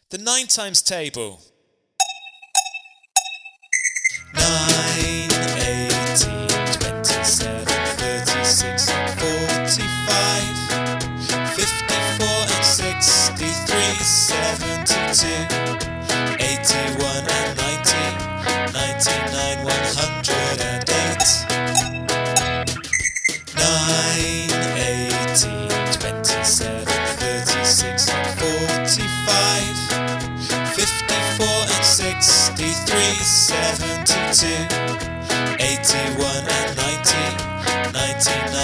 The 9 times table. 9, 18, 27, 36, 45, 54 and 63, 72, 81 and 90, 99, 108. 9, 18, 27, 36, 45, 54 and 63, 72, 81 and 90, 99.